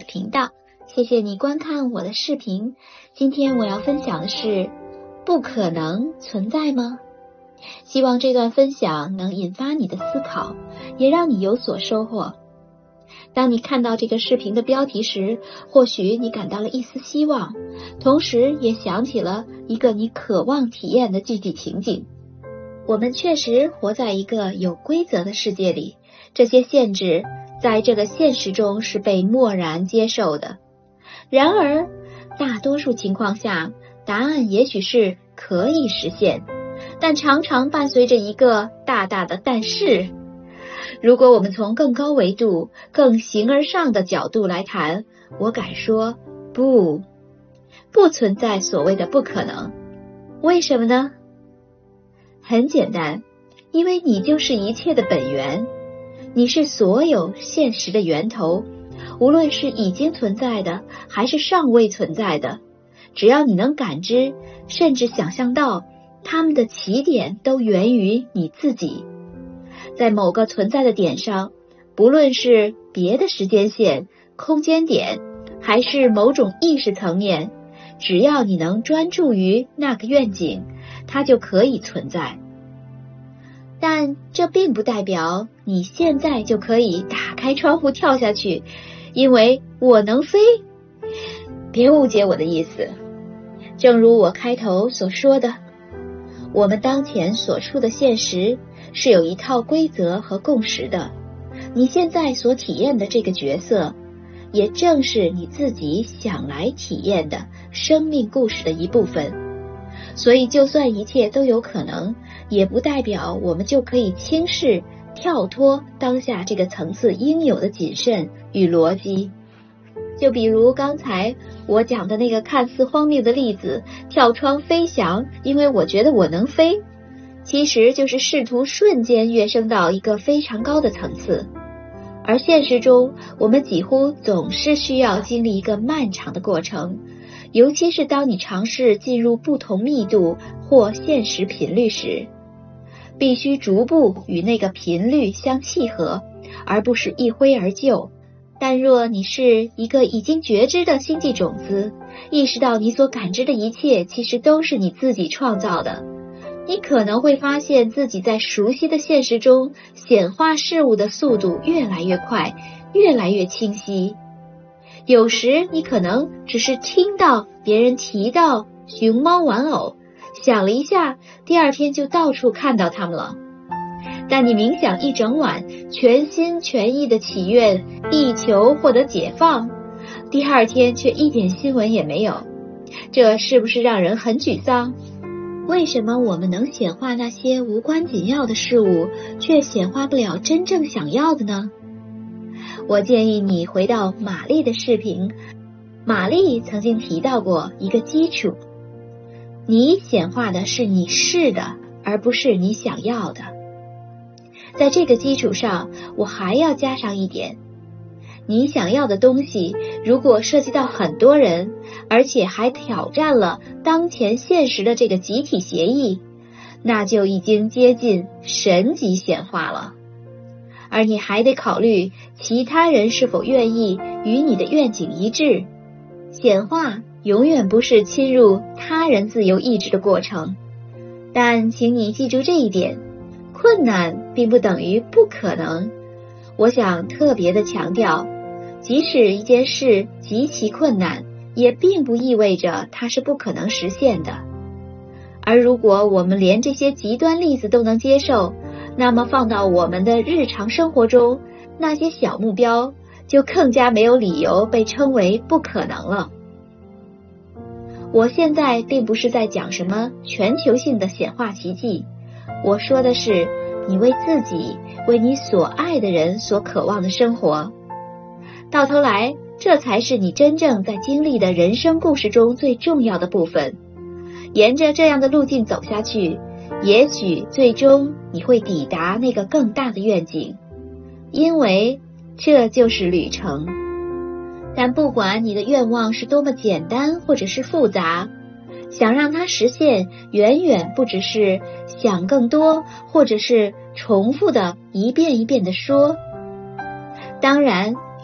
频道，谢谢你观看我的视频。今天我要分享的是，不可能存在吗？希望这段分享能引发你的思考，也让你有所收获。当你看到这个视频的标题时，或许你感到了一丝希望，同时也想起了一个你渴望体验的具体情景。我们确实活在一个有规则的世界里，这些限制在这个现实中是被默然接受的。然而，大多数情况下，答案也许是可以实现，但常常伴随着一个大大的但是。如果我们从更高维度、更形而上的角度来谈，我敢说，不存在所谓的不可能。为什么呢？很简单，因为你就是一切的本源，你是所有现实的源头，无论是已经存在的，还是尚未存在的，只要你能感知，甚至想象到，它们的起点都源于你自己。在某个存在的点上，不论是别的时间线、空间点，还是某种意识层面，只要你能专注于那个愿景，它就可以存在。但这并不代表你现在就可以打开窗户跳下去，因为我能飞。别误解我的意思。正如我开头所说的，我们当前所处的现实是有一套规则和共识的。你现在所体验的这个角色，也正是你自己想来体验的生命故事的一部分。所以就算一切都有可能，也不代表我们就可以轻视、跳脱当下这个层次应有的谨慎与逻辑。就比如刚才我讲的那个看似荒谬的例子，跳窗飞翔，因为我觉得我能飞，其实就是试图瞬间跃升到一个非常高的层次。而现实中，我们几乎总是需要经历一个漫长的过程，尤其是当你尝试进入不同密度或现实频率时，必须逐步与那个频率相契合，而不是一挥而就。但若你是一个已经觉知的星际种子，意识到你所感知的一切其实都是你自己创造的，你可能会发现自己在熟悉的现实中显化事物的速度越来越快，越来越清晰。有时你可能只是听到别人提到熊猫玩偶，想了一下，第二天就到处看到它们了。但你冥想一整晚，全心全意的祈愿地球获得解放，第二天却一点新闻也没有，这是不是让人很沮丧？为什么我们能显化那些无关紧要的事物，却显化不了真正想要的呢？我建议你回到玛丽的视频，玛丽曾经提到过一个基础，你显化的是你是的，而不是你想要的。在这个基础上，我还要加上一点，你想要的东西如果涉及到很多人，而且还挑战了当前现实的这个集体协议，那就已经接近神级显化了。而你还得考虑其他人是否愿意与你的愿景一致。显化永远不是侵入他人自由意志的过程，但请你记住这一点，困难并不等于不可能。我想特别的强调，即使一件事极其困难，也并不意味着它是不可能实现的。而如果我们连这些极端例子都能接受，那么放到我们的日常生活中，那些小目标就更加没有理由被称为不可能了。我现在并不是在讲什么全球性的显化奇迹，我说的是你为自己、为你所爱的人所渴望的生活。到头来，这才是你真正在经历的人生故事中最重要的部分。沿着这样的路径走下去，也许最终你会抵达那个更大的愿景，因为这就是旅程。但不管你的愿望是多么简单或者是复杂，想让它实现，远远不只是想更多，或者是重复的一遍一遍的说。当然，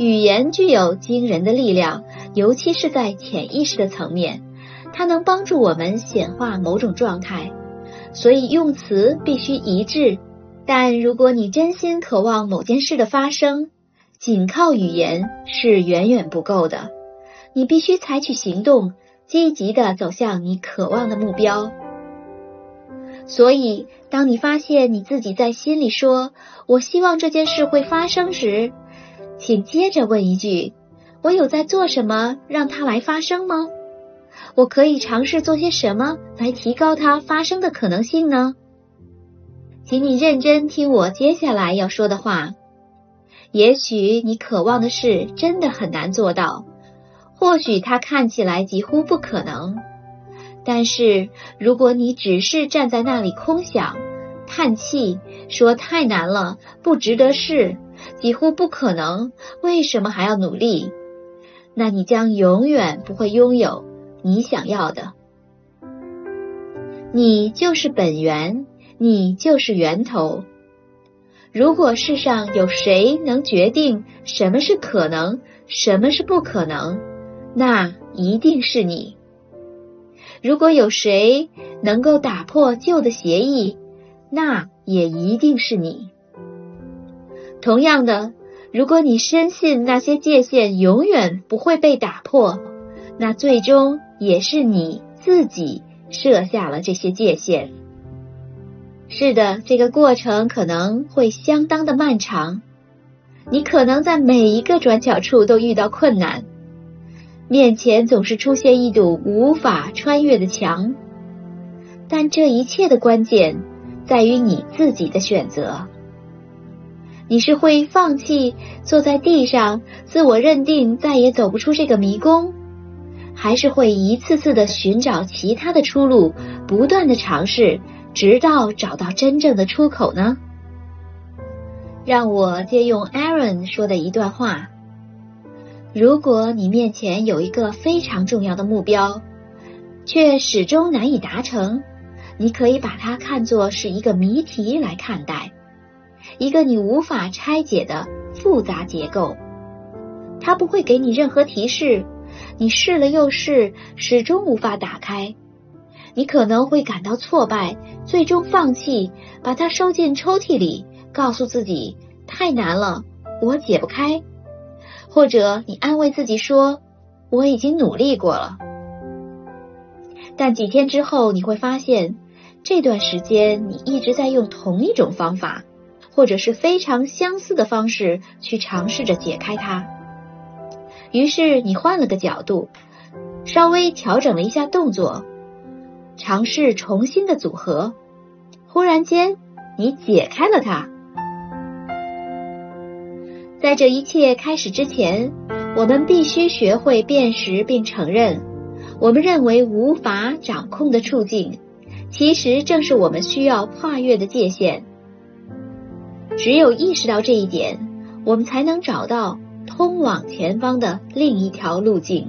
语言具有惊人的力量，尤其是在潜意识的层面，它能帮助我们显化某种状态，所以用词必须一致。但如果你真心渴望某件事的发生，仅靠语言是远远不够的，你必须采取行动，积极地走向你渴望的目标。所以，当你发现你自己在心里说“我希望这件事会发生”时，请接着问一句：我有在做什么让它来发生吗？我可以尝试做些什么来提高它发生的可能性呢？请你认真听我接下来要说的话。也许你渴望的事真的很难做到，或许它看起来几乎不可能。但是如果你只是站在那里空想、叹气，说太难了，不值得试，几乎不可能，为什么还要努力？那你将永远不会拥有你想要的。你就是本源，你就是源头。如果世上有谁能决定什么是可能，什么是不可能，那一定是你。如果有谁能够打破旧的协议，那也一定是你。同样的，如果你深信那些界限永远不会被打破，那最终也是你自己设下了这些界限。是的，这个过程可能会相当的漫长，你可能在每一个转角处都遇到困难，面前总是出现一堵无法穿越的墙，但这一切的关键在于你自己的选择。你是会放弃坐在地上，自我认定再也走不出这个迷宫，还是会一次次的寻找其他的出路，不断的尝试，直到找到真正的出口呢？让我借用 Aaron 说的一段话：如果你面前有一个非常重要的目标，却始终难以达成，你可以把它看作是一个谜题来看待，一个你无法拆解的复杂结构。它不会给你任何提示，你试了又试，始终无法打开。你可能会感到挫败，最终放弃，把它收进抽屉里，告诉自己太难了，我解不开。或者你安慰自己说，我已经努力过了。但几天之后，你会发现这段时间你一直在用同一种方法，或者是非常相似的方式去尝试着解开它。于是你换了个角度，稍微调整了一下动作，尝试重新的组合，忽然间你解开了它。在这一切开始之前，我们必须学会辨识并承认，我们认为无法掌控的处境，其实正是我们需要跨越的界限。只有意识到这一点，我们才能找到通往前方的另一条路径。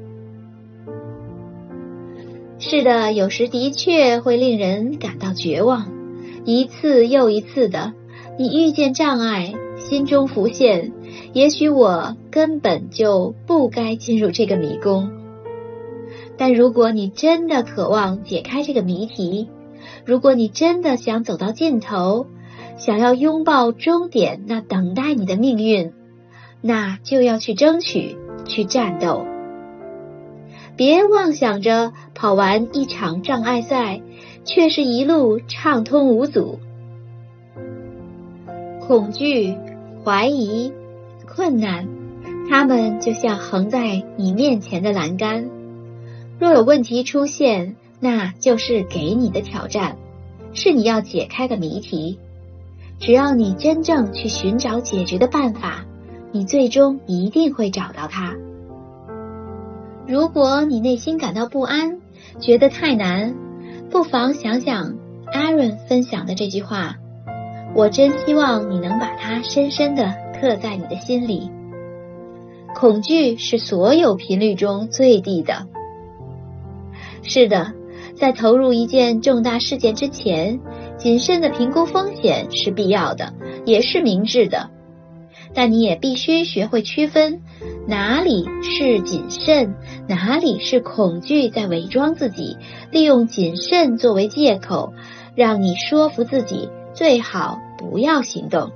是的，有时的确会令人感到绝望，一次又一次的，你遇见障碍，心中浮现，也许我根本就不该进入这个迷宫。但如果你真的渴望解开这个谜题，如果你真的想走到尽头，想要拥抱终点那等待你的命运，那就要去争取，去战斗。别妄想着跑完一场障碍赛，却是一路畅通无阻。恐惧、怀疑、困难，它们就像横在你面前的栏杆。若有问题出现，那就是给你的挑战，是你要解开的谜题。只要你真正去寻找解决的办法，你最终一定会找到它。如果你内心感到不安，觉得太难，不妨想想 Aaron 分享的这句话，我真希望你能把它深深地刻在你的心里。恐惧是所有频率中最低的。是的，在投入一件重大事件之前，谨慎的评估风险是必要的，也是明智的。 但你也必须学会区分哪里是谨慎，哪里是恐惧在伪装自己，利用谨慎作为借口，让你说服自己最好不要行动。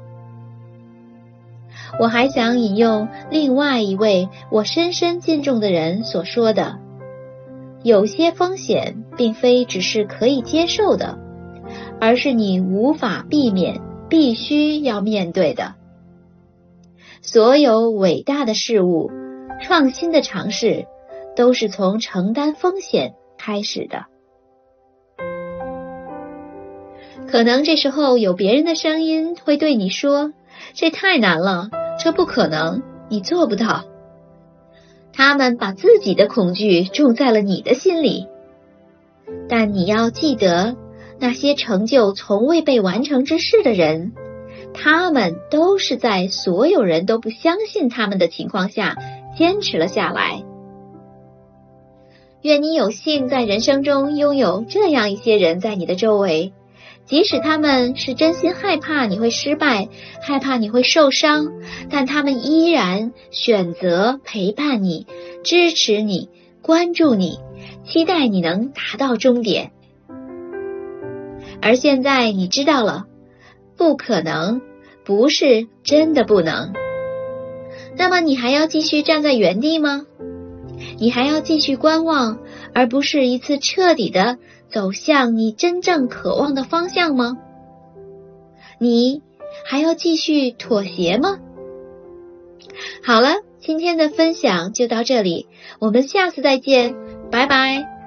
我还想引用另外一位我深深敬重的人所说的，有些风险并非只是可以接受的，而是你无法避免，必须要面对的。所有伟大的事物，创新的尝试，都是从承担风险开始的。可能这时候有别人的声音会对你说，这太难了，这不可能，你做不到。他们把自己的恐惧种在了你的心里。但你要记得，那些成就从未被完成之事的人，他们都是在所有人都不相信他们的情况下坚持了下来。愿你有幸在人生中拥有这样一些人在你的周围，即使他们是真心害怕你会失败，害怕你会受伤，但他们依然选择陪伴你，支持你，关注你，期待你能达到终点。而现在你知道了，不可能不是真的不能。那么你还要继续站在原地吗？你还要继续观望，而不是一次彻底的走向你真正渴望的方向吗？你还要继续妥协吗？好了，今天的分享就到这里，我们下次再见，拜拜。